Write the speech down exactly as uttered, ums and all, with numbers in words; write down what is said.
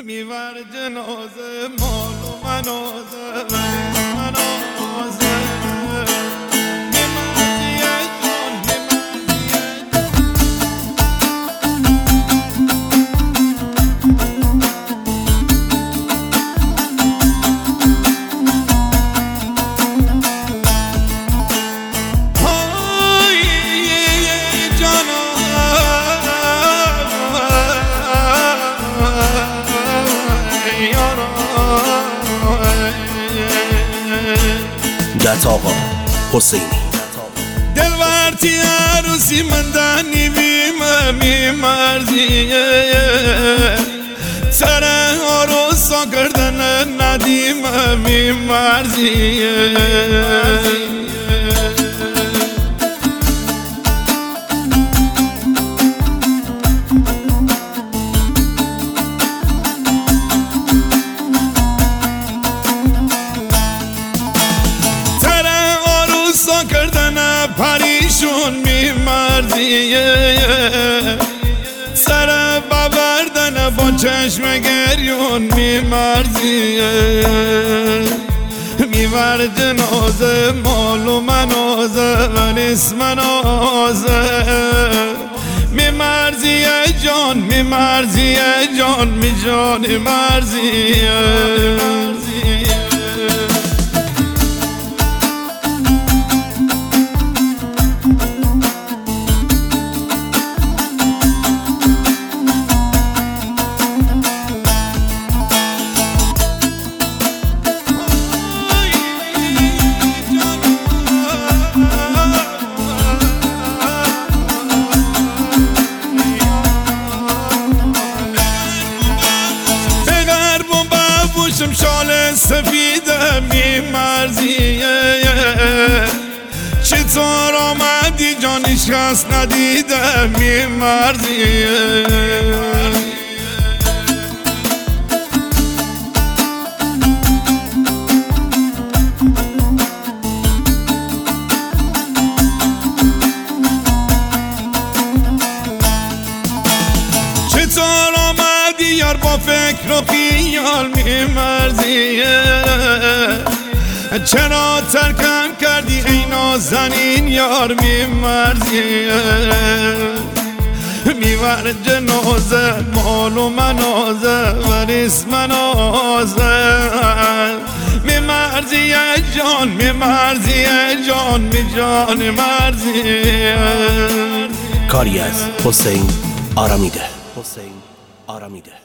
میور جنازه مال و منازه منازه دت آقا حسینی دلورتی عروسی من دنی بیم می مرزیه سر عروسا کردن ندیم می مرزیه کردن پریشون می مرزیه سر ببردن با چشم گریون می مرزیه میور جنازه مال و منازه و نیست منازه می مرزیه جان می مرزیه جان می جان مرزیه شال سفیده می مرزیه چطور آمدی جانش کس ندیده می مرزیه چطور آمدی یار با فکر و خیال می مرزیه چرا ترکم کردی ای نازنین یار می مرزیه میور جنازه مال و منازه و نیست منازه می مرزیه جان می مرزیه جان می جان مرزیه. کاری از حسین آرامیده حسین آرامیده